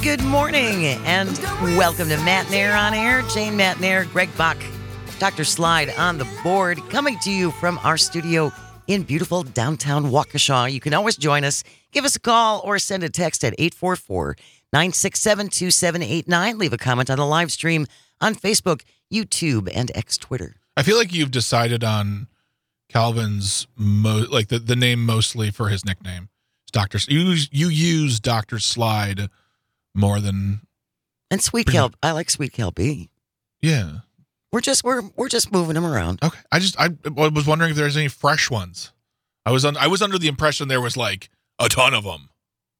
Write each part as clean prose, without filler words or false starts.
good morning, and welcome to Matt Nair on Air. Jane Matt Nair, Greg Bach, Dr. Slide on the board, coming to you from our studio in beautiful downtown Waukesha. You can always join us. Give us a call or send a text at 844-967-2789. Leave a comment on the live stream on Facebook, YouTube, and X Twitter. I feel like you've decided on Calvin's the name mostly for his nickname. It's Dr. You use Dr. Slide more than and Sweet Cal. I like Sweet Cal B. Yeah, we're just moving him around. Okay, I was wondering if there's any fresh ones. I was under the impression there was like a ton of them.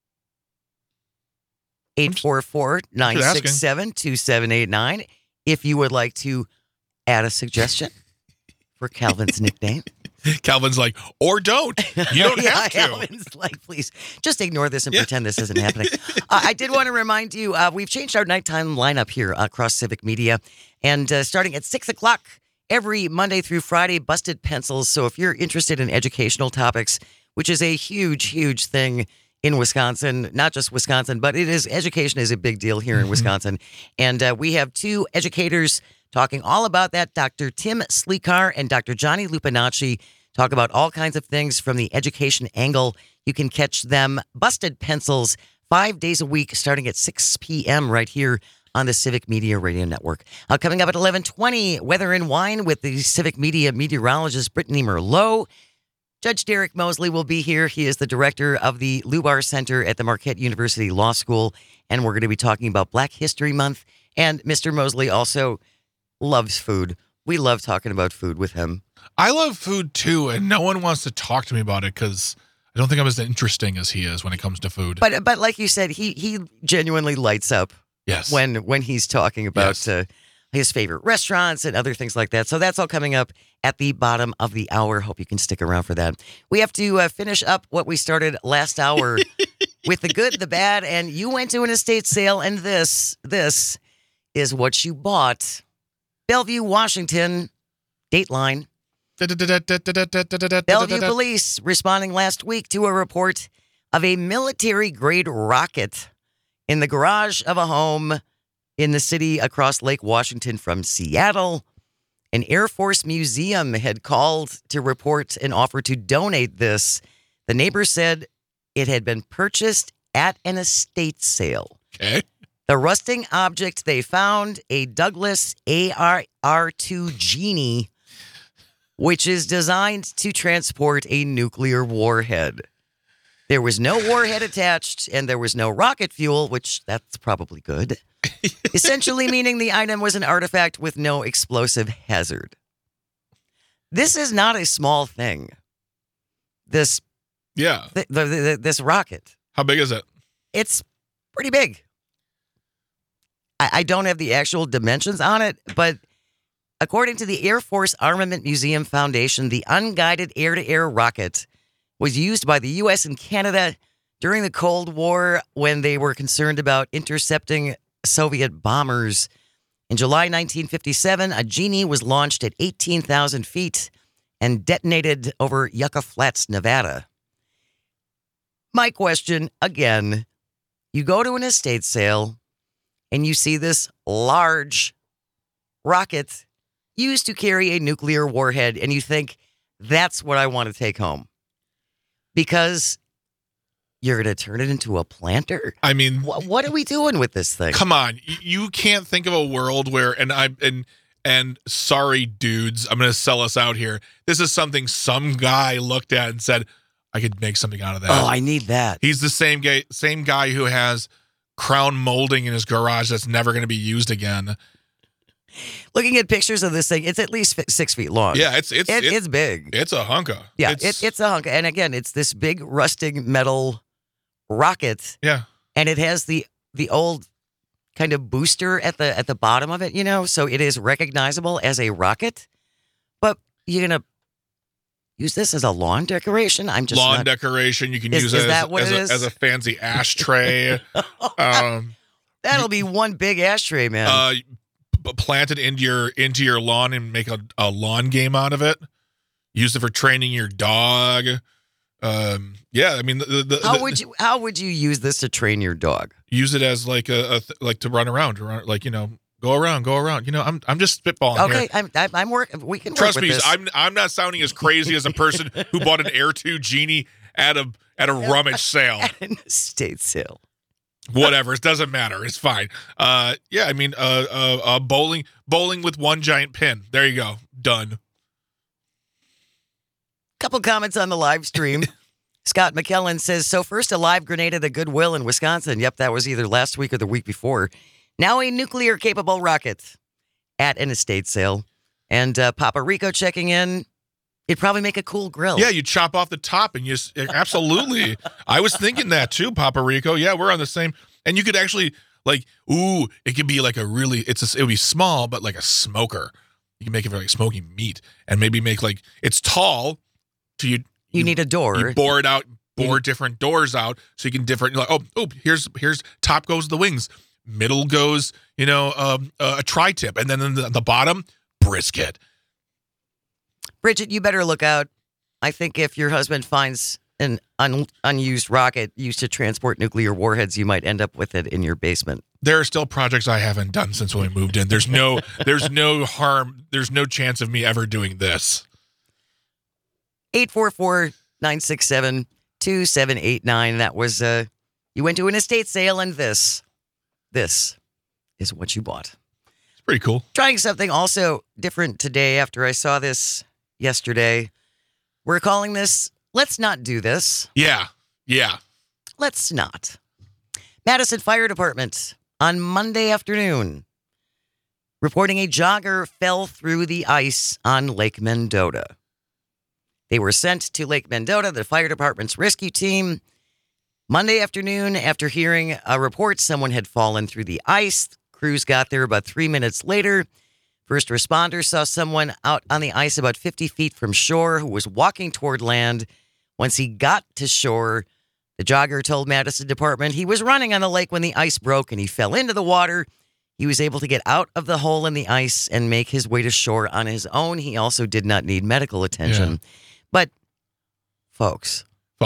844-967-2789. If you would like to add a suggestion for Calvin's nickname. Calvin's like, or don't. You don't have to. Calvin's like, please, just ignore this and pretend this isn't happening. I did want to remind you, we've changed our nighttime lineup here across Civic Media. And starting at 6 o'clock every Monday through Friday, Busted Pencils. So if you're interested in educational topics, which is a huge, huge thing in Wisconsin, not just Wisconsin, but education is a big deal here in Wisconsin. And we have two educators talking all about that. Dr. Tim Sleekar and Dr. Johnny Lupinacci talk about all kinds of things from the education angle. You can catch them, Busted Pencils, 5 days a week, starting at 6 p.m. right here on the Civic Media Radio Network. Coming up at 11:20, Weather and Wine with the Civic Media meteorologist Brittany Merlot. Judge Derek Mosley will be here. He is the director of the Lubar Center at the Marquette University Law School, and we're going to be talking about Black History Month. And Mr. Mosley also loves food. We love talking about food with him. I love food too, and no one wants to talk to me about it because I don't think I'm as interesting as he is when it comes to food. But like you said, he genuinely lights up. Yes. When he's talking about his favorite restaurants and other things like that. So that's all coming up at the bottom of the hour. Hope you can stick around for that. We have to finish up what we started last hour with the good, the bad, and you went to an estate sale, and this is what you bought. Bellevue, Washington, Dateline. Bellevue police responding last week to a report of a military-grade rocket in the garage of a home in the city across Lake Washington from Seattle. An Air Force museum had called to report an offer to donate this. The neighbor said it had been purchased at an estate sale. Okay. The rusting object they found, a Douglas AR-2 Genie, which is designed to transport a nuclear warhead. There was no warhead attached, and there was no rocket fuel, which that's probably good. Essentially meaning the item was an artifact with no explosive hazard. This is not a small thing. This rocket. How big is it? It's pretty big. I don't have the actual dimensions on it, but according to the Air Force Armament Museum Foundation, the unguided air-to-air rocket was used by the U.S. and Canada during the Cold War when they were concerned about intercepting Soviet bombers. In July 1957, a Genie was launched at 18,000 feet and detonated over Yucca Flats, Nevada. My question, again, you go to an estate sale and you see this large rocket used to carry a nuclear warhead, and you think, that's what I want to take home. Because you're going to turn it into a planter? I mean, what are we doing with this thing? Come on. You can't think of a world where, and sorry, dudes, I'm going to sell us out here. This is something some guy looked at and said, I could make something out of that. Oh, I need that. He's the same guy who has crown molding in his garage that's never going to be used again. Looking at pictures of this thing, it's at least 6 feet long. Yeah, it's big. It's a hunka. Yeah, it's a hunka. And again, it's this big rusting metal rocket. Yeah. And it has the old kind of booster at the bottom of it, so it is recognizable as a rocket. But you're going to use this as a lawn decoration? I'm just lawn decoration. You can use it as a fancy ashtray. That'll be one big ashtray, man. Plant it into your lawn and make a lawn game out of it. Use it for training your dog. Yeah, I mean, How would you use this to train your dog? use it as like like to run around, like go around. I'm just spitballing here. Okay, I'm working. We can Trust work me, with this. I'm not sounding as crazy as a person who bought an Air 2 Genie at a rummage sale. At an estate sale. Whatever, it doesn't matter. It's fine. Yeah, I mean, bowling with one giant pin. There you go. Done. Couple comments on the live stream. Scott McKellen says, so first a live grenade at the Goodwill in Wisconsin. Yep, that was either last week or the week before. Now a nuclear-capable rocket at an estate sale. And Papa Rico checking in. It'd probably make a cool grill. Yeah, you chop off the top and absolutely. I was thinking that too, Papa Rico. Yeah, we're on the same. And you could actually it could be like it would be small, but like a smoker. You can make it for like smoking meat and maybe make it's tall. So you need a door. You bore it out, different doors out so you can here's top goes the wings. Middle goes, a tri-tip. And then the bottom, brisket. Bridget, you better look out. I think if your husband finds an unused rocket used to transport nuclear warheads, you might end up with it in your basement. There are still projects I haven't done since when we moved in. There's no harm. There's no chance of me ever doing this. 844-967-2789. That was, you went to an estate sale and this is what you bought. It's pretty cool. Trying something also different today after I saw this yesterday. We're calling this, let's not do this. Yeah. Let's not. Madison Fire Department on Monday afternoon reporting a jogger fell through the ice on Lake Mendota. They were sent to Lake Mendota, the fire department's rescue team, Monday afternoon after hearing a report someone had fallen through the ice. Crews got there about 3 minutes later. First responders saw someone out on the ice about 50 feet from shore who was walking toward land. Once he got to shore, the jogger told Madison Department he was running on the lake when the ice broke and he fell into the water. He was able to get out of the hole in the ice and make his way to shore on his own. He also did not need medical attention. Yeah. But, folks.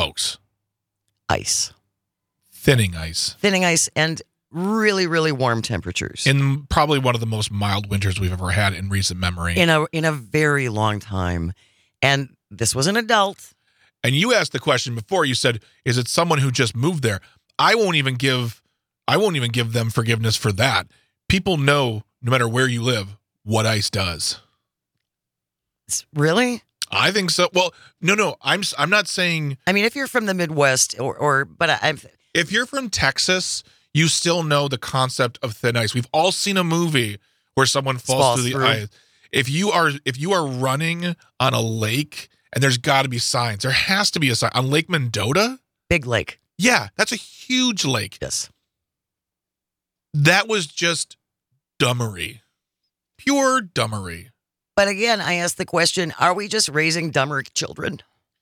Ice. Thinning ice, and really, really warm temperatures. In probably one of the most mild winters we've ever had in recent memory. In a very long time. And this was an adult. And you asked the question before. You said, is it someone who just moved there? I won't even give them forgiveness for that. People know, no matter where you live, what ice does. Really? I think so. Well, no. I'm not saying. I mean, if you're from the Midwest, if you're from Texas, you still know the concept of thin ice. We've all seen a movie where someone falls through the ice. If you are running on a lake, and there's got to be signs. There has to be a sign on Lake Mendota. Big lake. Yeah, that's a huge lake. Yes. That was just dumbery, pure dumbery. But again, I ask the question: are we just raising dumber children?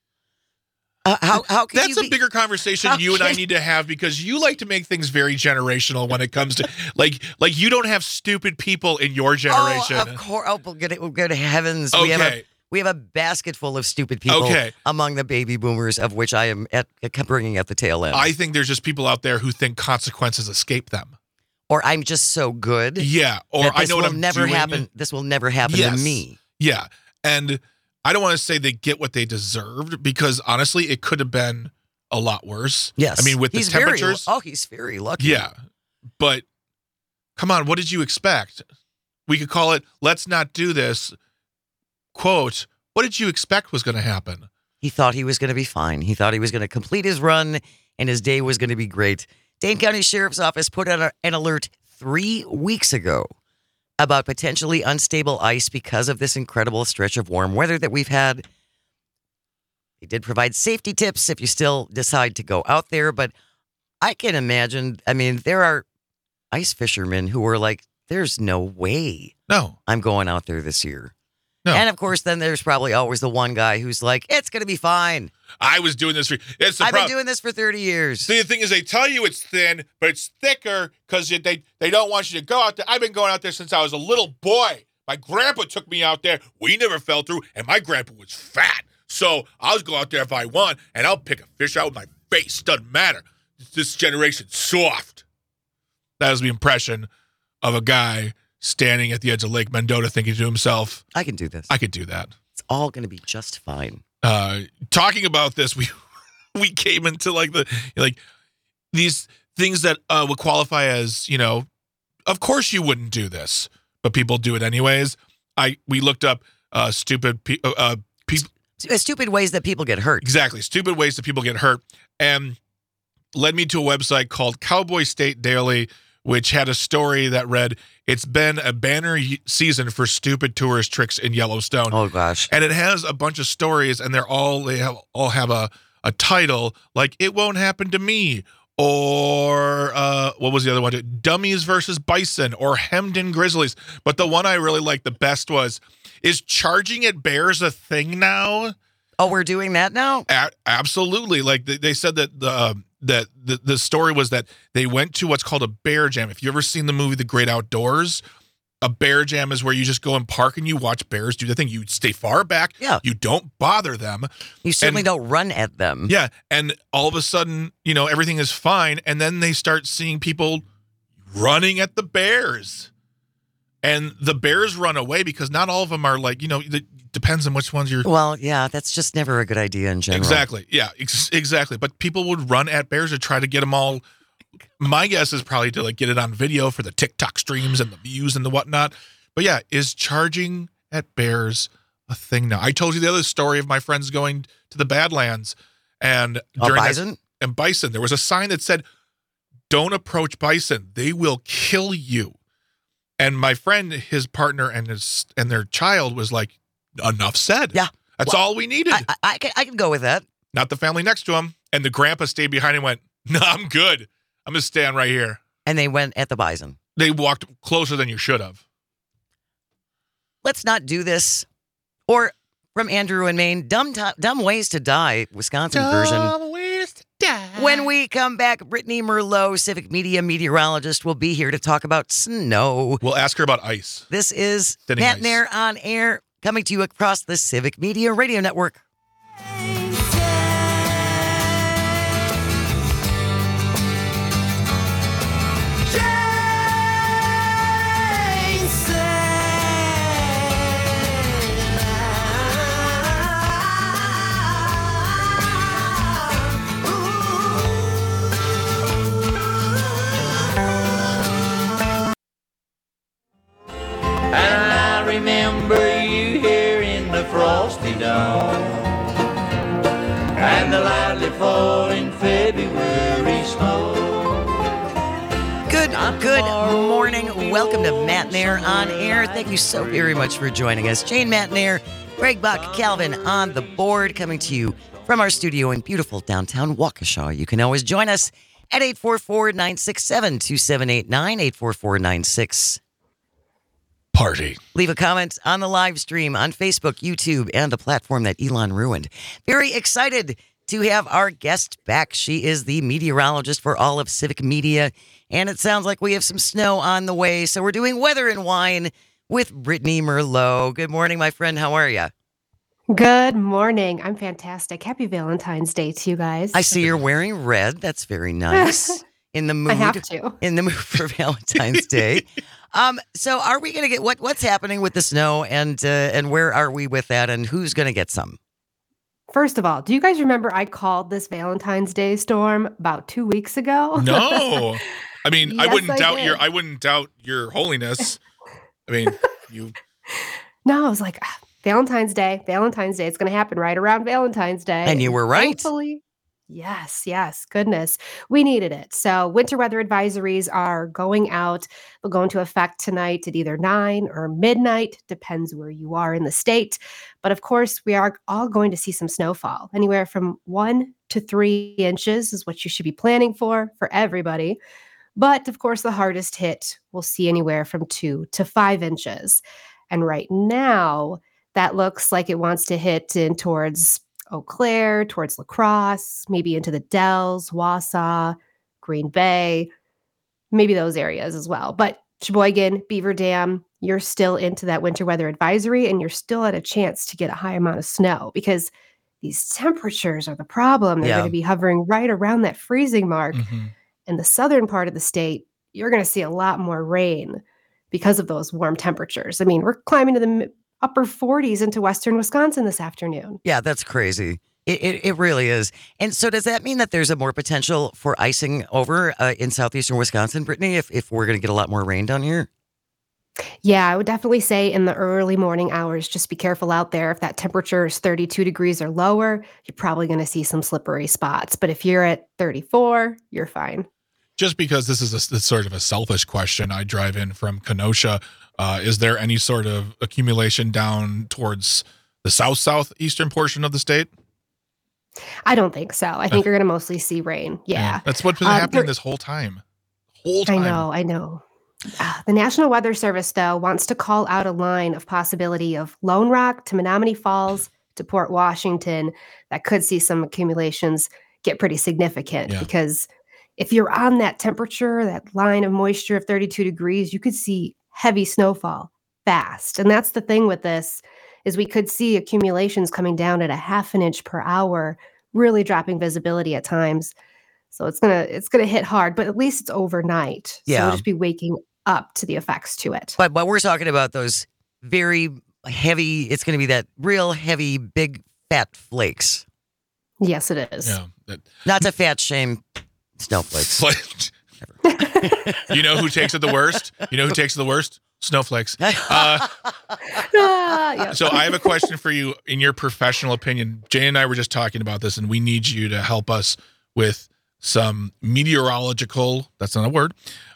How can that's a bigger conversation you and I need to have, because you like to make things very generational when it comes to like you don't have stupid people in your generation. Oh, of course. Oh, good heavens. Okay. We have a basket full of stupid people among the baby boomers, of which I am bringing at the tail end. I think there's just people out there who think consequences escape them. Or I'm just so good. Yeah. Or I know what I'm doing. This will never happen to me. Yeah. And I don't want to say they get what they deserved, because honestly, it could have been a lot worse. Yes. I mean, with the temperatures. He's very lucky. Yeah. But come on, what did you expect? We could call it, let's not do this. Quote, what did you expect was going to happen? He thought he was going to be fine. He thought he was going to complete his run and his day was going to be great. Dane County Sheriff's Office put out an alert 3 weeks ago about potentially unstable ice because of this incredible stretch of warm weather that we've had. They did provide safety tips if you still decide to go out there, but I can imagine, I mean, there are ice fishermen who are like, there's no way I'm going out there this year. No. And of course, then there's probably always the one guy who's like, it's going to be fine. I was doing this I've been doing this for 30 years. See, the thing is, they tell you it's thin, but it's thicker because they don't want you to go out there. I've been going out there since I was a little boy. My grandpa took me out there. We never fell through, and my grandpa was fat. So I'll go out there if I want, and I'll pick a fish out with my face. Doesn't matter. This generation's soft. That was the impression of a guy standing at the edge of Lake Mendota thinking to himself, I can do this. I could do that. It's all going to be just fine. Talking about this, we came into like these things that would qualify as, of course you wouldn't do this, but people do it anyways. We looked up stupid people. Stupid ways that people get hurt. Exactly. Stupid ways that people get hurt. And led me to a website called Cowboy State Daily, which had a story that read, "It's been a banner season for stupid tourist tricks in Yellowstone." Oh, gosh. And it has a bunch of stories, and they all have a title like "It Won't Happen to Me," or what was the other one? "Dummies versus Bison," or "Hemden Grizzlies." But the one I really liked the best was, "Is charging at bears a thing now?" Oh, we're doing that now? Absolutely. Like they said that the story was that they went to what's called a bear jam. If you ever seen the movie The Great Outdoors, a bear jam is where you just go and park and you watch bears do the thing. You stay far back. Yeah. You don't bother them. You certainly don't run at them. Yeah. And all of a sudden, everything is fine. And then they start seeing people running at the bears. And the bears run away because not all of them are like, it depends on which ones you're. Well, yeah, that's just never a good idea in general. Exactly. Yeah, exactly. But people would run at bears to try to get them all. My guess is probably to get it on video for the TikTok streams and the views and the whatnot. But yeah, is charging at bears a thing now? I told you the other story of my friends going to the Badlands and bison? And bison. There was a sign that said, "Don't approach bison. They will kill you." And my friend, his partner, and their child was like, "Enough said." Yeah. That's all we needed. I can go with that. Not the family next to him. And the grandpa stayed behind and went, "No, I'm good. I'm going to stand right here." And they went at the bison. They walked closer than you should have. Let's not do this. Or from Andrew in Maine, dumb ways to die, Wisconsin version. Dumb ways to die. When we come back, Brittany Merlot, Civic Media meteorologist, will be here to talk about snow. We'll ask her about ice. This is Thinning Matt ice. Nair on air, coming to you across the Civic Media Radio Network. And I remember you here in the frosty dawn, and the lightly falling February snow. Good morning. Welcome to Matt Nair on air. Thank you so very much for joining us. Jane Matt Nair, Greg Buck, Calvin on the board, coming to you from our studio in beautiful downtown Waukesha. You can always join us at 844-967-2789, 844-96. Party. Leave a comment on the live stream on Facebook, YouTube, and the platform that Elon ruined. Very excited to have our guest back. She is the meteorologist for all of Civic Media, and it sounds like we have some snow on the way. So we're doing weather and wine with Brittany Merlot. Good morning, my friend. How are you? Good morning. I'm fantastic. Happy Valentine's Day to you guys. I see you're wearing red. That's very nice. In the mood. I have to. In the mood for Valentine's Day. So are we going to get what's happening with the snow and where are we with that and who's going to get some? First of all, do you guys remember I called this Valentine's Day storm about 2 weeks ago? No. I mean, Yes, I wouldn't did. doubt your holiness. I mean, you. No, I was like, Valentine's Day. It's going to happen right around Valentine's Day. And you were right. Thankfully, yes. Goodness. We needed it. So winter weather advisories are going out. They'll go into effect tonight at either 9 or midnight. Depends where you are in the state. But of course, we are all going to see some snowfall. Anywhere from 1 to 3 inches is what you should be planning for everybody. But of course, the hardest hit we'll see anywhere from 2 to 5 inches. And right now, that looks like it wants to hit in towards Eau Claire, towards La Crosse, maybe into the Dells, Wausau, Green Bay, maybe those areas as well. But Sheboygan, Beaver Dam, you're still into that winter weather advisory and you're still at a chance to get a high amount of snow because these temperatures are the problem. They're Yeah. going to be hovering right around that freezing mark. Mhm. In the southern part of the state, you're going to see a lot more rain because of those warm temperatures. I mean, we're climbing to the upper 40s into western Wisconsin this afternoon. Yeah, that's crazy. It really is. And so does that mean that there's a more potential for icing over in southeastern Wisconsin, Brittany, if we're going to get a lot more rain down here? Yeah, I would definitely say in the early morning hours, just be careful out there. If that temperature is 32 degrees or lower, you're probably going to see some slippery spots. But if you're at 34, you're fine. Just because this is it's sort of a selfish question, I drive in from Kenosha. Is there any sort of accumulation down towards the southeastern portion of the state? I don't think so. I think you're going to mostly see rain. Yeah. That's what's been happening this whole time. I know. The National Weather Service, though, wants to call out a line of possibility of Lone Rock to Menominee Falls to Port Washington that could see some accumulations get pretty significant. Yeah. Because if you're on that temperature, that line of moisture of 32 degrees, you could see heavy snowfall fast. And that's the thing with this, is we could see accumulations coming down at a half an inch per hour, really dropping visibility at times. So it's gonna hit hard, but at least it's overnight. Yeah. So we'll just be waking up to the effects to it. But we're talking about those very heavy, it's going to be that real heavy, big, fat flakes. Yes, it is. Yeah. Not to fat shame snowflakes. You know who takes it the worst? Snowflakes. Yeah. So I have a question for you. In your professional opinion, Jay and I were just talking about this, and we need you to help us with some meteorological, that's not a word,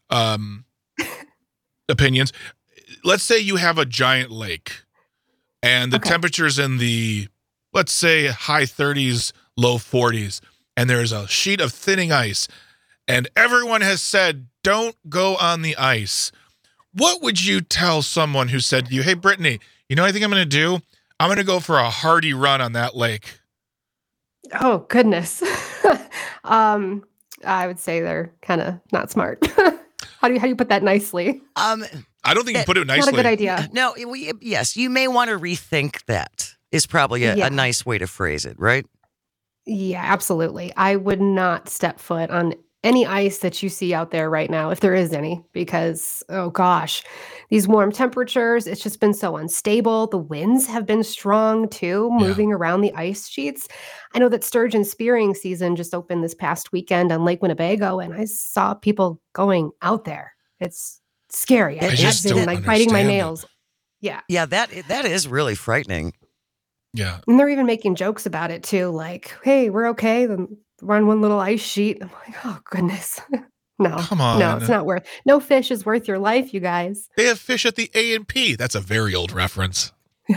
opinions. Let's say you have a giant lake and the temperature's in the, let's say, high 30s, low 40s, and there's a sheet of thinning ice, and everyone has said, don't go on the ice. What would you tell someone who said to you, hey, Brittany, you know what I think I'm going to do? I'm going to go for a hardy run on that lake. Oh, goodness. I would say they're kind of not smart. How do you put that nicely? I don't think you put it nicely. Not a good idea. No, yes, you may want to rethink that is probably a nice way to phrase it, right? Yeah, absolutely. I would not step foot on any ice that you see out there right now, if there is any, because, oh gosh, these warm temperatures, it's just been so unstable. The winds have been strong too, moving around the ice sheets. I know that sturgeon spearing season just opened this past weekend on Lake Winnebago, and I saw people going out there. It's scary. I just I've been don't biting my understand nails. Yeah. Yeah, that is really frightening. Yeah. And they're even making jokes about it too, like, hey, we're okay. Then we're on one little ice sheet. I'm like, oh goodness. No. Come on. No, it's not worth. No fish is worth your life, you guys. They have fish at the A&P. That's a very old reference.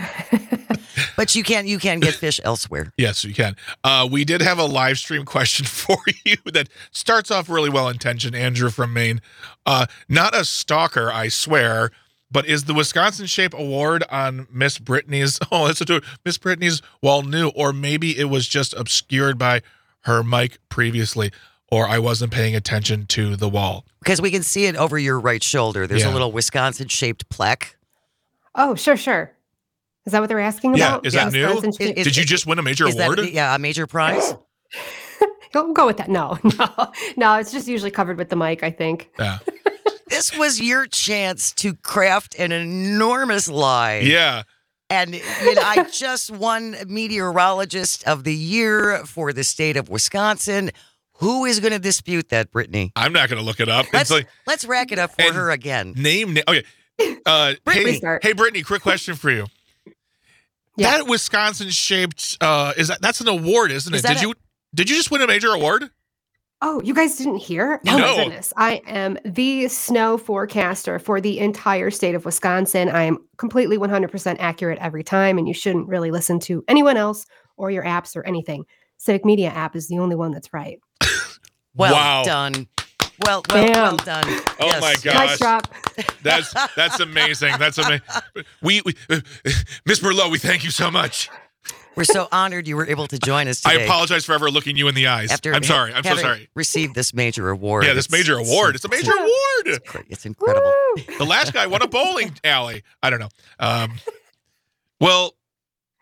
But you can get fish elsewhere. Yes, you can. We did have a live stream question for you that starts off really well intentioned. Andrew from Maine. Not a stalker, I swear, but is the Wisconsin Shape Award on Miss Brittany's? Oh, that's a Miss Brittany's wall new, or maybe it was just obscured by her mic previously, or I wasn't paying attention to the wall. Because we can see it over your right shoulder. There's a little Wisconsin-shaped plaque. Oh, sure. Is that what they're asking about? Yeah, is that new? Wisconsin- Did you just win a major award? A major prize? We'll go with that. No. It's just usually covered with the mic, I think. Yeah. This was your chance to craft an enormous lie. Yeah. And I just won Meteorologist of the Year for the state of Wisconsin. Who is going to dispute that, Brittany? I'm not going to look it up. Let's rack it up for her again. Okay. Brittany, hey, Brittany, quick question for you. Yeah. That Wisconsin-shaped that's an award, isn't it? Did you just win a major award? Oh, you guys didn't hear? No. Oh my goodness. I am the snow forecaster for the entire state of Wisconsin. I am completely 100% accurate every time, and you shouldn't really listen to anyone else or your apps or anything. Civic Media app is the only one that's right. Well done. Well done. Oh my gosh. Nice drop. That's amazing. That's amazing. We Miss Merlot, we thank you so much. We're so honored you were able to join us today. I apologize for ever looking you in the eyes. I'm sorry. I'm so sorry. Received this major award. Yeah, this major award. It's a major award. It's incredible. Woo! The last guy won a bowling alley. I don't know. Well,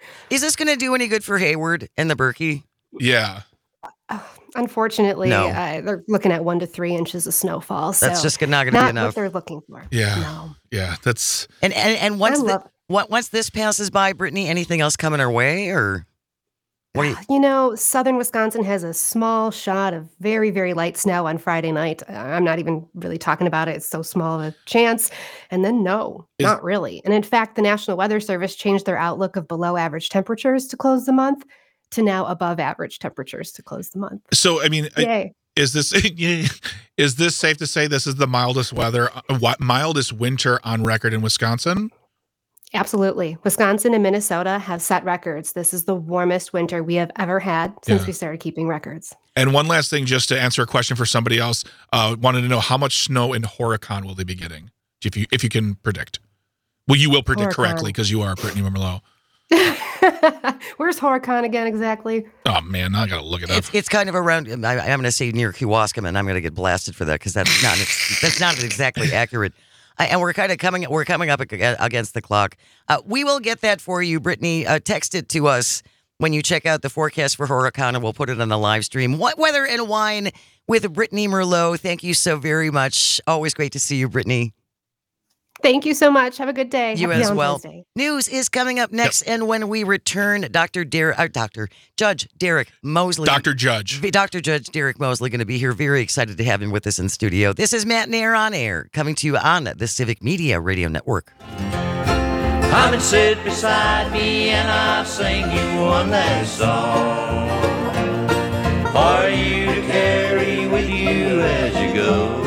Is this going to do any good for Hayward and the Berkey? Yeah. Unfortunately, No. they're looking at 1 to 3 inches of snowfall. That's so just not going to be not enough. what they're looking for. Yeah. No. Yeah. That's And once I love- once this passes by, Brittany, anything else coming our way, or what do you? You know, southern Wisconsin has a small shot of very, very light snow on Friday night. I'm not even really talking about it. It's so small of a chance. And then no, not really. And in fact, the National Weather Service changed their outlook of below average temperatures to close the month to now above average temperatures to close the month. so. I mean, Yay. is this safe to say this is the mildest mildest winter on record in Wisconsin? Absolutely. Wisconsin and Minnesota have set records. This is the warmest winter we have ever had since Yeah. we started keeping records. And one last thing, just to answer a question for somebody else, wanted to know how much snow in Horicon will they be getting? If you can predict. Well, you will predict Horicon. correctly because you are Brittany Merlot. Where's Horicon again exactly? Oh man, I gotta look it up. It's kind of around. I'm going to say near Kewaskum, and I'm going to get blasted for that because that's not exactly accurate. And we're coming up against the clock. We will get that for you, Brittany. Text it to us when you check out the forecast for Horicon, and we'll put it on the live stream. What Weather and Wine with Brittany Merlot. Thank you so very much. Always great to see you, Brittany. Thank you so much. Have a good day. You Happy as well. Valentine's Day. News is coming up next, and when we return, Judge Derek Mosley. Dr. Judge. Dr. Judge Derek Mosley going to be here. Very excited to have him with us in studio. This is Matt Nair on Air, coming to you on the Civic Media Radio Network. Come and sit beside me and I'll sing you one last song for you to carry with you as you go.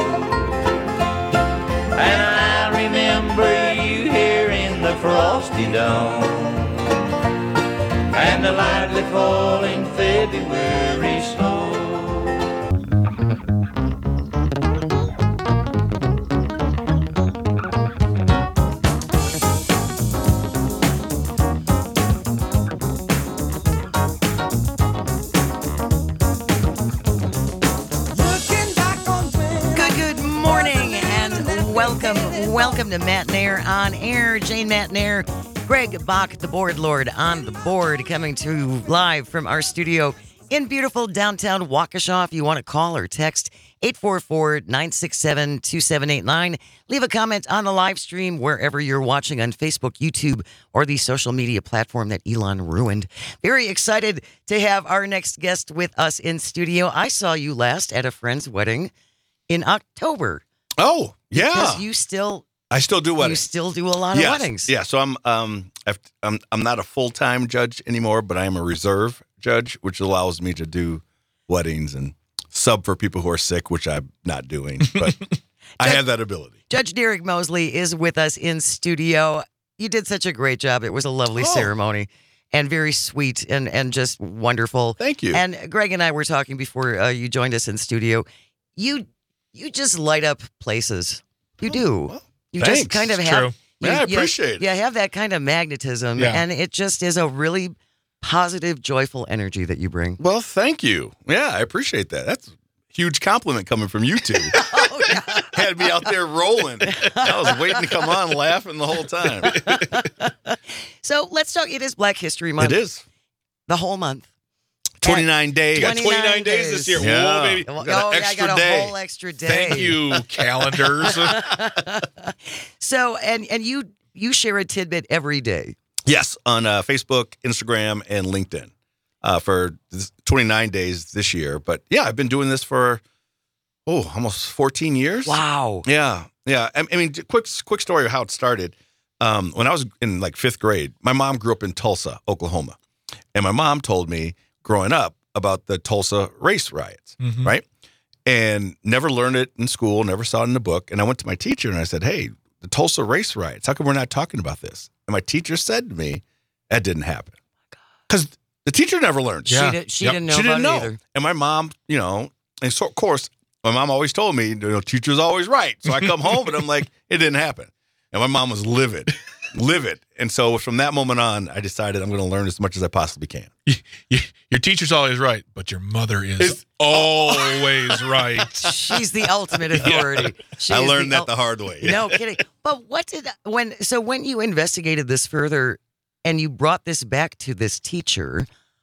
And I remember you here in the frosty dawn and the lightly falling February snow. Good morning and welcome to Matt Nair on Air. Jane Matt Nair, Greg Bach, the board lord on the board, coming to you live from our studio in beautiful downtown Waukesha. If you want to call or text 844-967-2789. Leave a comment on the live stream wherever you're watching on Facebook, YouTube, or the social media platform that Elon ruined. Very excited to have our next guest with us in studio. I saw you last at a friend's wedding in October. Oh, yeah. Because you still I still do you weddings. still do a lot of weddings. Yeah, so I'm not a full-time judge anymore, but I am a reserve judge, which allows me to do weddings and sub for people who are sick, which I'm not doing, but I have that ability. Judge Derek Mosley is with us in studio. You did such a great job. It was a lovely ceremony and very sweet and just wonderful. Thank you. And Greg and I were talking before you joined us in studio. You just light up places. You do. Well, You thanks. just kind of It's have. true. Yeah, I appreciate it. You have that kind of magnetism, Yeah. and it just is a really positive, joyful energy that you bring. Well, thank you. Yeah, I appreciate that. That's a huge compliment coming from you two. Oh, yeah. Had me out there rolling. I was waiting to come on laughing the whole time. So let's talk. It is Black History Month. It is. The whole month. 29 days. You got 29 days this year. Yeah. Whoa, baby. Oh, Got an yeah, I extra got a day. whole extra day. Thank you, calendars. So, and you share a tidbit every day. Yes, on Facebook, Instagram, and LinkedIn for 29 days this year. But yeah, I've been doing this for, almost 14 years. Wow. Yeah. I mean, quick story of how it started. When I was in like 5th grade, my mom grew up in Tulsa, Oklahoma. And my mom told me growing up about the Tulsa race riots, Mhm. right? And never learned it in school, never saw it in a book. And I went to my teacher and I said, hey, the Tulsa race riots, how come we're not talking about this? And my teacher said to me, that didn't happen. Because the teacher never learned. Yeah. She Yep. didn't know She didn't about know. it either. And my mom, and so of course, my mom always told me, teacher's always right. So I come home and I'm like, it didn't happen. And my mom was livid. And so from that moment on, I decided I'm going to learn as much as I possibly can. Your teacher's always right, but your mother is always right. She's the ultimate authority. She I is learned that the hard way. No kidding. But when you investigated this further, and you brought this back to this teacher.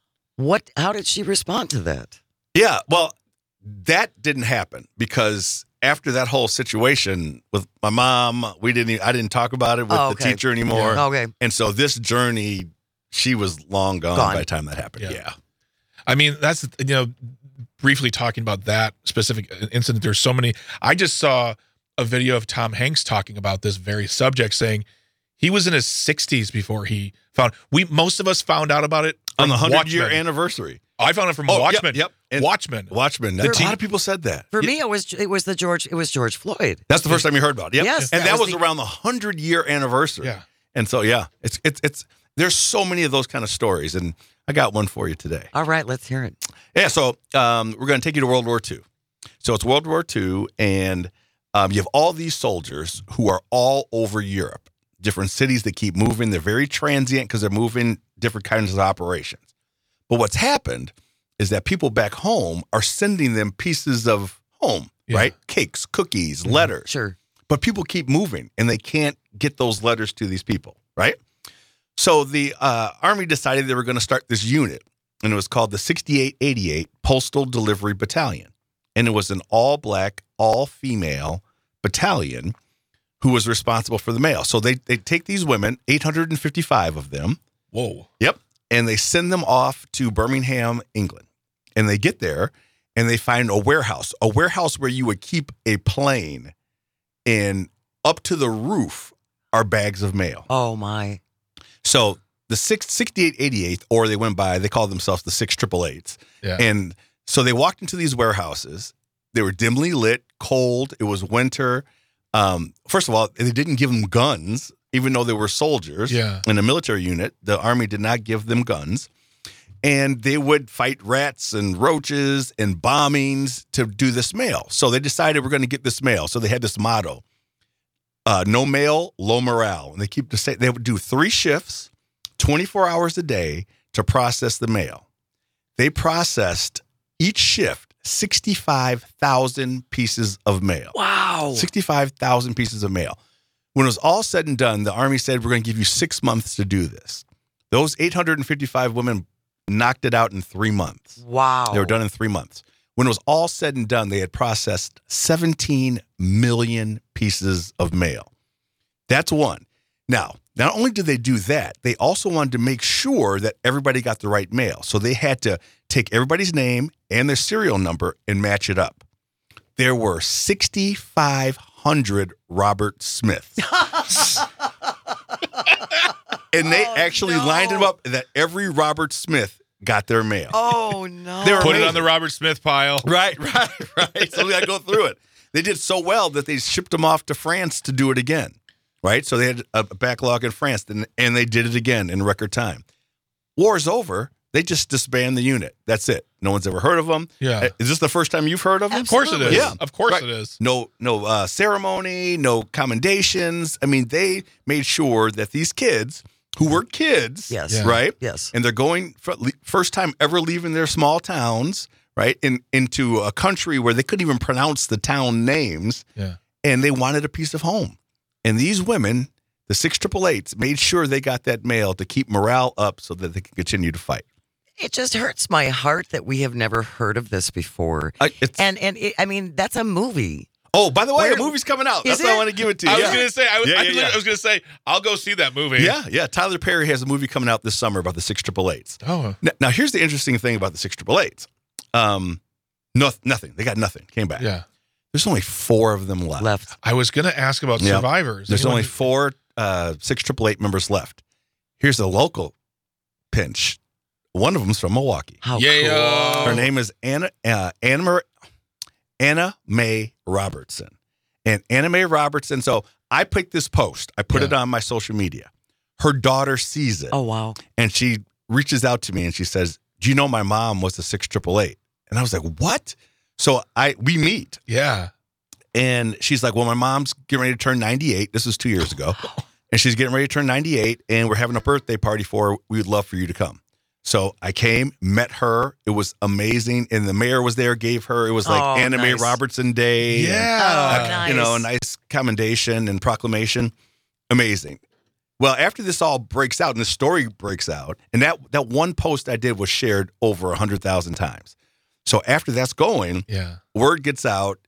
How did she respond to that? Yeah, well, that didn't happen because after that whole situation with my mom, I didn't talk about it with the teacher anymore. Yeah. Okay. And so this journey, she was long gone by the time that happened. Yeah. I mean, that's, briefly talking about that specific incident. There's so many. I just saw a video of Tom Hanks talking about this very subject, saying he was in his 60s before he found. Most of us found out about it on the 100-year Watchmen. anniversary. I found it from Watchmen. Yep. And Watchmen. A lot of people said that. For me, it was George Floyd. That's the first time you heard about it. Yep. Yes, and that was around the 100-year anniversary. Yeah. And so it's there's so many of those kind of stories, and I got one for you today. All right, let's hear it. Yeah, so we're going to take you to World War II. So it's World War II, and you have all these soldiers who are all over Europe, different cities that keep moving. They're very transient because they're moving different kinds of operations. But what's happened is that people back home are sending them pieces of home, right? Cakes, cookies, letters. Sure. But people keep moving, and they can't get those letters to these people, right? So the Army decided they were going to start this unit, and it was called the 6888 Postal Delivery Battalion. And it was an all-black, all-female battalion who was responsible for the mail. So they take these women, 855 of them. Whoa. Yep. And they send them off to Birmingham, England. And they get there, and they find a warehouse where you would keep a plane, and up to the roof are bags of mail. Oh, my. So the 6888th, or they called themselves the 6888s. Yeah. And so they walked into these warehouses. They were dimly lit, cold. It was winter. First of all, they didn't give them guns, even though they were soldiers in a military unit. The Army did not give them guns. And they would fight rats and roaches and bombings to do this mail. So they decided we're going to get this mail. So they had this motto, no mail, low morale. And they would do 3 shifts, 24 hours a day to process the mail. They processed each shift 65,000 pieces of mail. Wow. 65,000 pieces of mail. When it was all said and done, the Army said, we're going to give you 6 months to do this. Those 855 women knocked it out in 3 months. Wow. They were done in 3 months. When it was all said and done, they had processed 17 million pieces of mail. That's one. Now, not only did they do that, they also wanted to make sure that everybody got the right mail. So they had to take everybody's name and their serial number and match it up. There were 6,500 Robert Smiths. And they actually lined them up that every Robert Smith got their mail. Oh, no. They were Put it amazing. on the Robert Smith pile. Right. So we got to go through it. They did so well that they shipped them off to France to do it again. Right? So they had a backlog in France, and they did it again in record time. War's over. They just disband the unit. That's it. No one's ever heard of them. Yeah. Is this the first time you've heard of them? Of course it is. Yeah. Of course Right. it is. No ceremony, no commendations. I mean, they made sure that these kids, who were kids, Yes. Yeah. right? Yes. And they're going first time ever leaving their small towns, right, into a country where they couldn't even pronounce the town names. Yeah. And they wanted a piece of home. And these women, the 6888s, made sure they got that mail to keep morale up so that they could continue to fight. It just hurts my heart that we have never heard of this before. I mean, that's a movie. Oh, by the way, Where- a movie's coming out. Is That's why I it? want to give it to you. I was Yeah. gonna say, I was Yeah. gonna say, I'll go see that movie. Yeah. Tyler Perry has a movie coming out this summer about the 6888s. Oh, Now, here's the interesting thing about the 6888s. Nothing. They got nothing. Came back. yeah. There's only 4 of them left. I was gonna ask about Yeah. survivors. There's Anyone only who- 4 6888 members left. Here's a local pinch. One of them's from Milwaukee. How Yeah. cool. Her name is Anna Mae Robertson. And Anna Mae Robertson, so I picked this post. I put it on my social media. Her daughter sees it. Oh, wow. And she reaches out to me and she says, do you know my mom was a 6888? And I was like, what? So we meet. Yeah. And she's like, well, my mom's getting ready to turn 98. This was 2 years ago. And she's getting ready to turn 98. And we're having a birthday party for her. We would love for you to come. So I came, met her. It was amazing. And the mayor was there, gave her, it was like Oh, Anna Mae nice. Robertson Day. Yeah. Oh, nice. You know, a nice commendation and proclamation. Amazing. Well, after this all breaks out and the story breaks out, and that one post I did was shared over 100,000 times. So after that's going, word gets out.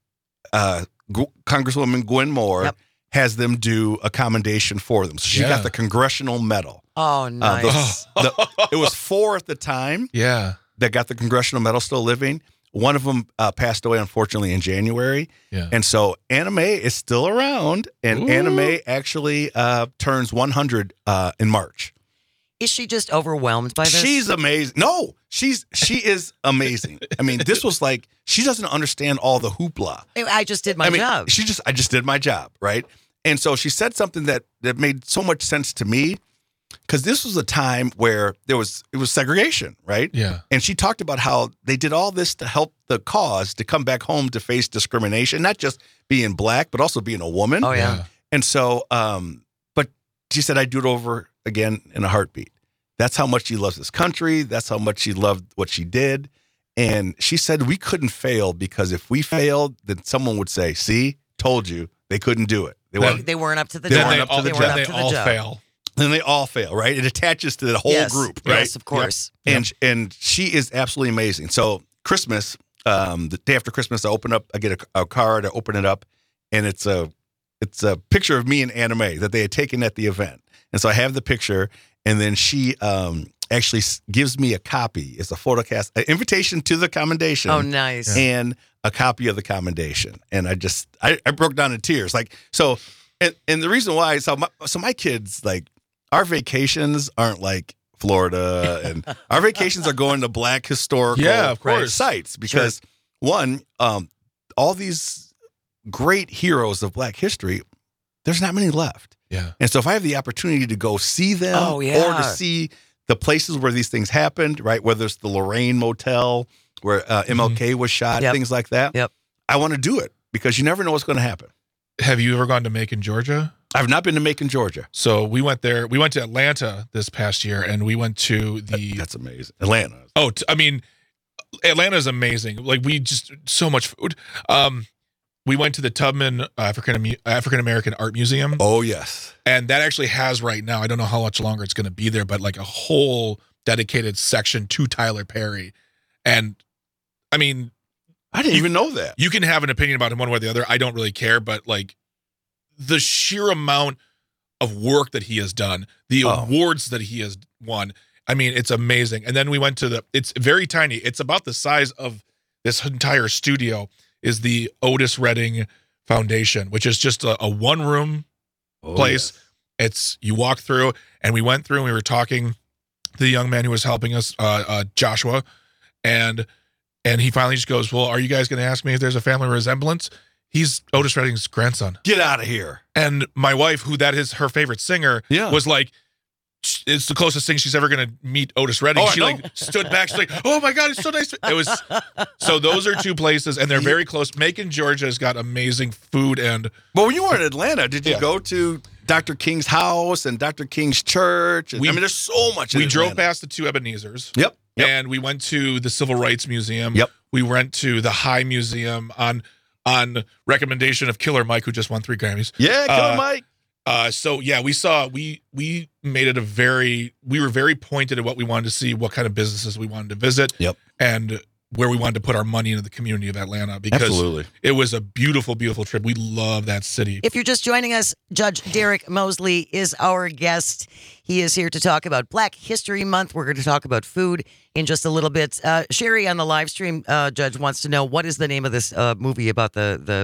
Congresswoman Gwen Moore has them do a commendation for them. So she got the Congressional Medal. Oh, nice. It was 4 at the time. Yeah. That got the Congressional Medal still living. One of them passed away, unfortunately, in January. Yeah. And so anime is still around, and anime actually turns 100 in March. Is she just overwhelmed by this? She's amazing. No, she is amazing. I mean, this was like, she doesn't understand all the hoopla. I just did my job. I just did my job, right? And so she said something that made so much sense to me, because this was a time where it was segregation, right? Yeah. And she talked about how they did all this to help the cause to come back home to face discrimination, not just being black, but also being a woman. Oh, yeah. And so, but she said, I'd do it over again in a heartbeat. That's how much she loves this country. That's how much she loved what she did. And she said we couldn't fail, because if we failed, then someone would say, see, told you, they couldn't do it. They weren't up to the They job. weren't up to the job. They all fail. Then they all fail, right? It attaches to the whole group, right? Yes, of course. Yep. And she is absolutely amazing. So Christmas, the day after Christmas, I get a card, I open it up, and it's a picture of me in anime that they had taken at the event. And so I have the picture, and then she actually gives me a copy. It's a photocast, an invitation to the commendation. Oh, nice. And a copy of the commendation. And I broke down in tears. Like, so, and the reason why, so my kids, like, our vacations aren't like Florida, and our vacations are going to Black historical of course. sites, because one, all these great heroes of Black history, there's not many left. Yeah. And so if I have the opportunity to go see them, or to see the places where these things happened, right? Whether it's the Lorraine Motel where MLK was shot, things like that. Yep. I want to do it, because you never know what's going to happen. Have you ever gone to Macon, Georgia? I've not been to Macon, Georgia. So we went there. We went to Atlanta this past year, and we went to the. That's amazing. Atlanta. Oh, I mean, Atlanta is amazing. Like, we just, so much food. We went to the Tubman African American Art Museum. Oh, yes. And that actually has right now, I don't know how much longer it's going to be there, but like a whole dedicated section to Tyler Perry. And I mean, I didn't even know that. You can have an opinion about him one way or the other. I don't really care, but like the sheer amount of work that he has done, the awards that he has won, I mean, it's amazing. And then we went to it's very tiny. It's about the size of this entire studio, is the Otis Redding Foundation, which is just a one-room place. Yes. It's, you walk through, and we went through and we were talking to the young man who was helping us, Joshua, and he finally just goes, well, are you guys going to ask me if there's a family resemblance? He's Otis Redding's grandson. Get out of here. And my wife, who that is her favorite singer, was like, it's the closest thing she's ever going to meet Otis Redding. She like stood back. She's like, oh my God, it's so nice. It was, so those are two places, and they're very close. Macon, Georgia has got amazing food. And well, when you were in Atlanta, did you go to Dr. King's house and Dr. King's church? I mean, there's so much in We Atlanta. drove past the two Ebenezer's. Yep. And we went to the Civil Rights Museum. Yep. We went to the High Museum on recommendation of Killer Mike, who just won 3 Grammys. Yeah, Killer Mike. So yeah, we made it we were very pointed at what we wanted to see, what kind of businesses we wanted to visit. Yep. And where we wanted to put our money into the community of Atlanta, because Absolutely. It was a beautiful, beautiful trip. We love that city. If you're just joining us, Judge Derek Mosley is our guest. He is here to talk about Black History Month. We're going to talk about food in just a little bit. Sherry on the live stream, Judge, wants to know, what is the name of this movie about the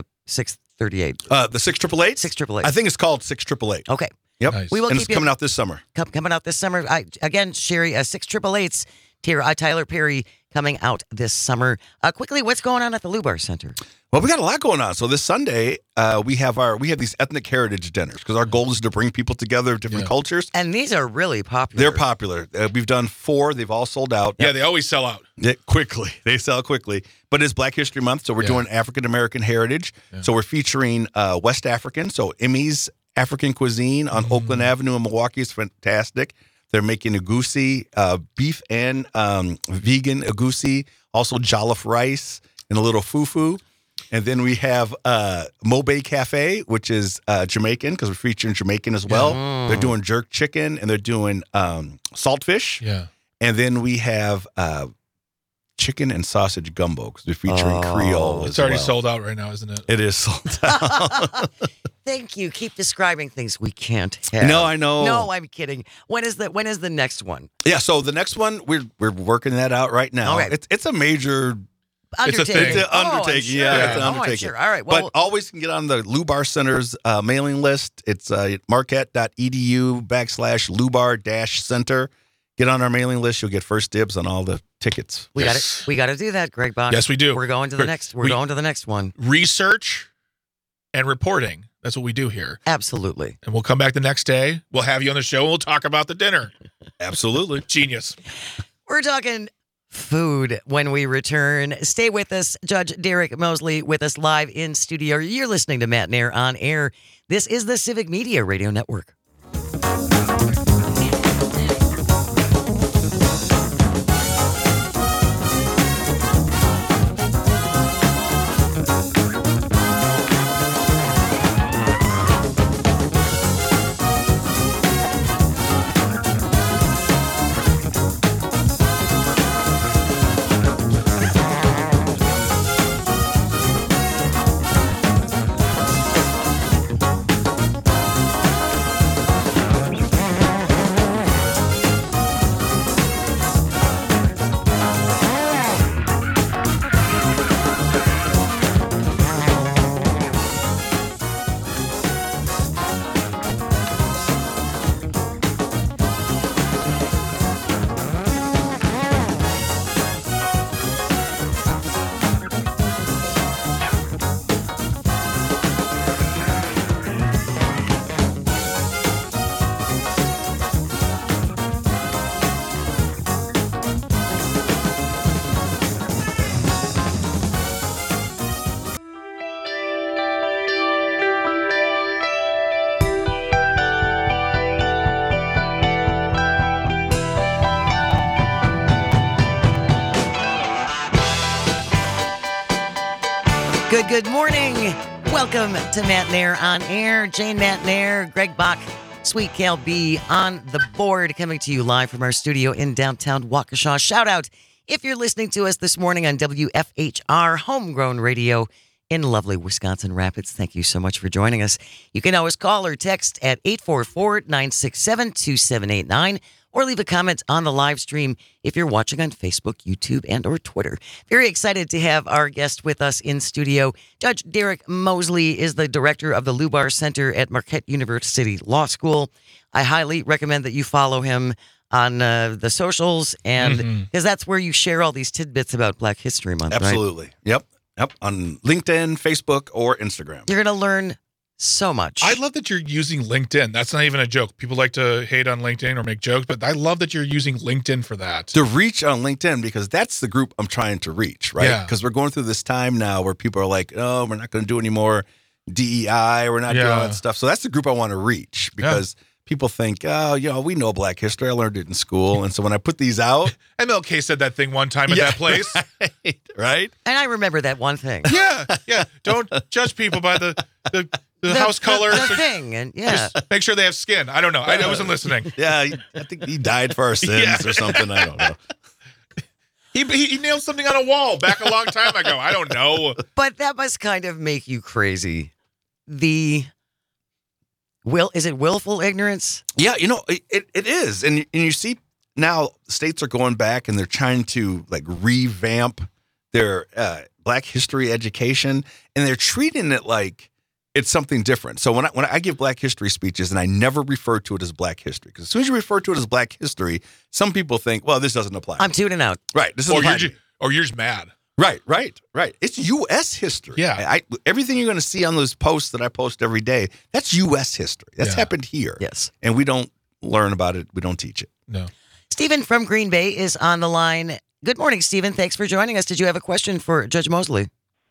638? The 6888? 688. I think it's called 6888. Okay. Yep. Nice. We will And keep it's coming out this summer. coming out this summer. Again, Sherry, 6888's Tyler Perry coming out this summer. Quickly, what's going on at the Lubar Center? Well, we got a lot going on. So this Sunday, we have these ethnic heritage dinners, because our goal is to bring people together of different cultures. And these are really popular. They're popular. We've done 4. They've all sold out. Yeah, they always sell out. Quickly. They sell quickly. But it's Black History Month, so we're doing African American heritage. Yeah. So we're featuring West African. So Emmy's African cuisine on Oakland Avenue in Milwaukee is fantastic. They're making egusi, beef and vegan egusi, also jollof rice and a little fufu. And then we have Mobay Cafe, which is Jamaican, because we're featuring Jamaican as well. Yeah. They're doing jerk chicken, and they're doing saltfish. Yeah. And then we have chicken and sausage gumbo, because we're featuring Creole as It's already well. sold out right now, isn't it? It is sold out. Thank you. Keep describing things we can't have. No, I know. No, I'm kidding. When is the next one? Yeah, so the next one, we're working that out right now. All right. It's a major It's a thing. Undertaking. It's an undertaking. Sure. Yeah, it's an Oh, I'm undertaking. sure. All right. Well, But always can get on the Lubar Center's mailing list. It's marquette.edu/Lubar-Center. Get on our mailing list. You'll get first dibs on all the tickets. we got Yes. it. We got to do that, Greg Bach. Yes, we do. We're going to the next. We're We- going to the next one. Research and reporting. That's what we do here. Absolutely. And we'll come back the next day. We'll have you on the show and we'll talk about the dinner. Absolutely. Genius. We're talking food when we return. Stay with us. Judge Derek Mosley with us live in studio. You're listening to Matt Nair on air. This is the Civic Media Radio Network. Good morning. Welcome to Matt Nair on air. Jane Matt Nair, Greg Bach, Sweet Cal B on the board, coming to you live from our studio in downtown Waukesha. Shout out if you're listening to us this morning on WFHR Homegrown Radio in lovely Wisconsin Rapids. Thank you so much for joining us. You can always call or text at 844-967-2789 or leave a comment on the live stream if you're watching on Facebook, YouTube, and or Twitter. Very excited to have our guest with us in studio. Judge Derek Mosley is the director of the Lubar Center at Marquette University Law School. I highly recommend that you follow him on the socials, and because that's where you share all these tidbits about Black History Month, right? Absolutely. Yep. On LinkedIn, Facebook, or Instagram. You're going to learn so much. I love that you're using LinkedIn. That's not even a joke. People like to hate on LinkedIn or make jokes, but I love that you're using LinkedIn for that. To reach on LinkedIn, because that's the group I'm trying to reach, right? Yeah. Because we're going through this time now where people are like, oh, we're not going to do any more DEI. We're not doing all Yeah. that stuff. So that's the group I want to reach, because people think, oh, we know Black history. I learned it in school. And so when I put these out. MLK said that thing one time at that place. Right? And I remember that one thing. Yeah. Don't judge people by the house color. The thing. And yeah. Just make sure they have skin. I don't know. I wasn't listening. Yeah. I think he died for our sins or something. I don't know. He nailed something on a wall back a long time ago. I don't know. But that must kind of make you crazy. Is it willful ignorance? Yeah, it is. And you see now states are going back and they're trying to like revamp their Black history education, and they're treating it like it's something different. So when I give Black history speeches, and I never refer to it as Black history, because as soon as you refer to it as Black history, some people think, well, this doesn't apply. I'm tuning out. Right. This is Or you're just mad. Right. It's U.S. history. Yeah. Everything you're going to see on those posts that I post every day, that's U.S. history. That's happened here. Yes. And we don't learn about it. We don't teach it. No. Stephen from Green Bay is on the line. Good morning, Stephen. Thanks for joining us. Did you have a question for Judge Mosley?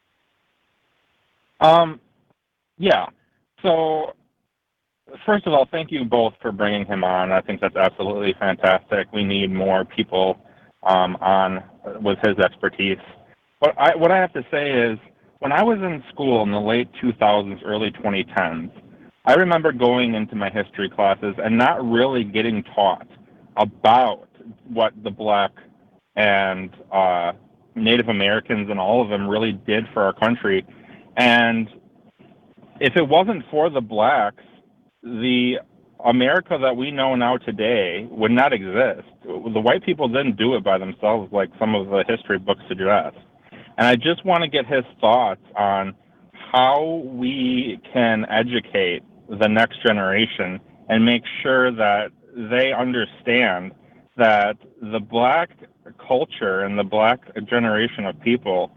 Yeah. So, first of all, thank you both for bringing him on. I think that's absolutely fantastic. We need more people on with his expertise. What I have to say is, when I was in school in the late 2000s, early 2010s, I remember going into my history classes and not really getting taught about what the Black and Native Americans and all of them really did for our country. And if it wasn't for the Blacks, the America that we know now today would not exist. The white people didn't do it by themselves like some of the history books suggest. And I just want to get his thoughts on how we can educate the next generation and make sure that they understand that the Black culture and the Black generation of people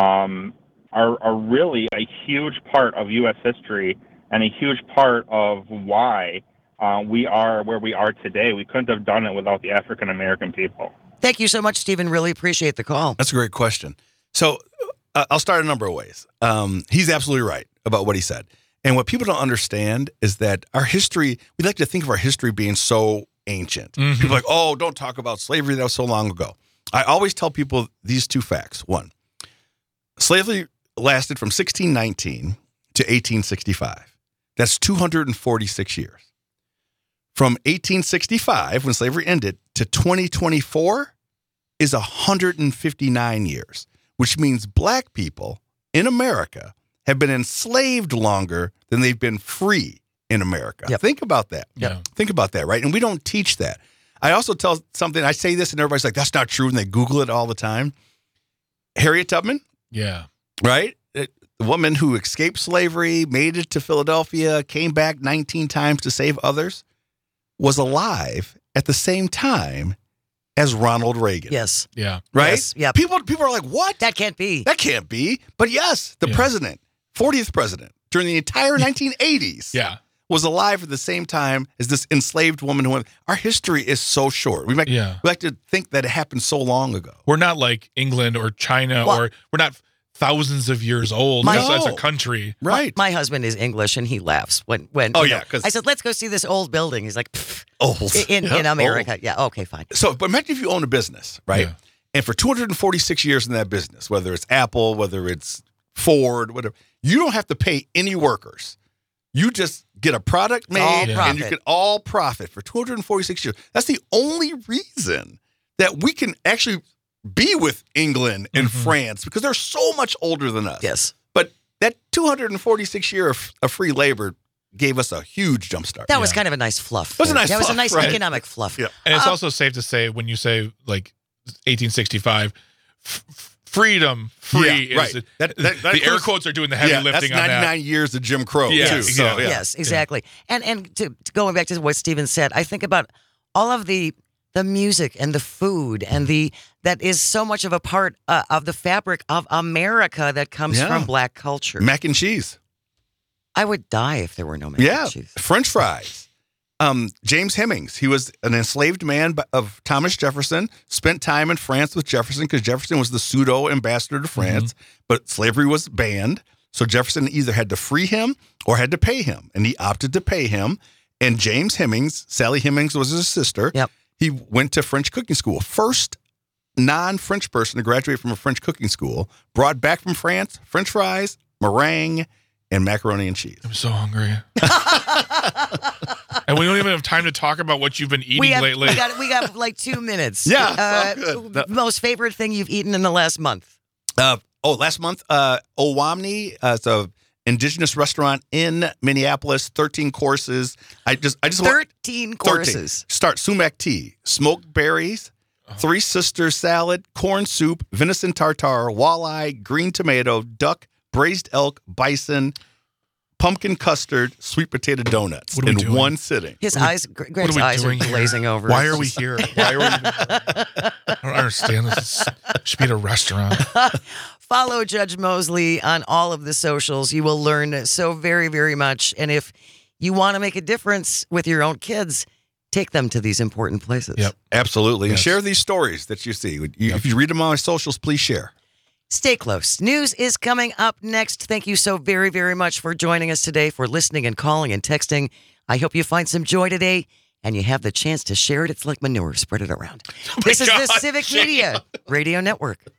are really a huge part of U.S. history and a huge part of why we are where we are today. We couldn't have done it without the African American people. Thank you so much, Stephen. Really appreciate the call. That's a great question. So I'll start a number of ways. He's absolutely right about what he said. And what people don't understand is that our history, we like to think of our history being so ancient. Mm-hmm. People are like, oh, don't talk about slavery. That was so long ago. I always tell people these two facts. One, slavery lasted from 1619 to 1865. That's 246 years. From 1865, when slavery ended, to 2024 is 159 years, which means Black people in America have been enslaved longer than they've been free in America. Yep. Think about that. Yeah. Think about that, right? And we don't teach that. I also tell something, I say this and everybody's like, that's not true, and they Google it all the time. Harriet Tubman, Yeah. right? The woman who escaped slavery, made it to Philadelphia, came back 19 times to save others, was alive at the same time as Ronald Reagan. Yes. Yeah. Right? Yes. Yep. People are like, what? That can't be. That can't be. But yes, the Yeah. president, 40th president, during the entire 1980s, Yeah. was alive at the same time as this enslaved woman who went. Our history is so short. We like to think that it happened so long ago. We're not like England or China, Well- or we're not thousands of years old My- as a No. country. Right. My husband is English, and he laughs when. Oh, you yeah, know, 'cause- I said, "Let's go see this old building." He's like, "Pfft, Old. in Yeah, America." old. Yeah. Okay. Fine. So, but imagine if you own a business, right? Yeah. And for 246 years in that business, whether it's Apple, whether it's Ford, whatever, you don't have to pay any workers. You just get a product It's all made and profit. you can all profit for 246 years. That's the only reason that we can actually be with England and Mhm. France, because they're so much older than us. Yes. But that 246 year of free labor gave us a huge jumpstart. That was Yeah. kind of a nice fluff. It was a there. nice That was a fluff, nice right? economic fluff. Yeah. And it's also safe to say, when you say like 1865, freedom, free, Yeah, right. is That the air includes- quotes are doing the heavy yeah, lifting that's on 99 years of Jim Crow, Yeah, too. So, exactly. yeah. Yes, exactly. And to going back to what Stephen said, I think about all of the music and the food and that is so much of a part of the fabric of America that comes Yeah. from Black culture. Mac and cheese. I would die if there were no mac Yeah. and cheese. French fries. James Hemings, he was an enslaved man of Thomas Jefferson, spent time in France with Jefferson because Jefferson was the pseudo ambassador to France, but slavery was banned. So Jefferson either had to free him or had to pay him, and he opted to pay him. And James Hemings, Sally Hemings was his sister. Yep. He went to French cooking school. First non-French person to graduate from a French cooking school, brought back from France, French fries, meringue, and macaroni and cheese. I'm so hungry. And we don't even have time to talk about what you've been eating lately. We got like 2 minutes. Yeah, it's all good. Most favorite thing you've eaten in the last month? Last month, Owamni, it's a indigenous restaurant in Minneapolis, 13 courses. I just 13 courses. Start sumac tea, smoked berries, Three Sisters salad, corn soup, venison tartare, walleye, green tomato, duck, braised elk, bison, pumpkin custard, sweet potato donuts What are we in doing? one sitting. His eyes, Greg's we eyes are doing here? glazing over. Why It's are we just- here? Why are we? I don't understand this. It should be at a restaurant. Follow Judge Mosley on all of the socials. You will learn so very, very much. And if you want to make a difference with your own kids, take them to these important places. Yep. Absolutely. And Yes. share these stories that you see. If you read them on my socials, please share. Stay close. News is coming up next. Thank you so very, very much for joining us today, for listening and calling and texting. I hope you find some joy today and you have the chance to share it. It's like manure. Spread it around. This is the God, Civic Shane. Media Radio Network.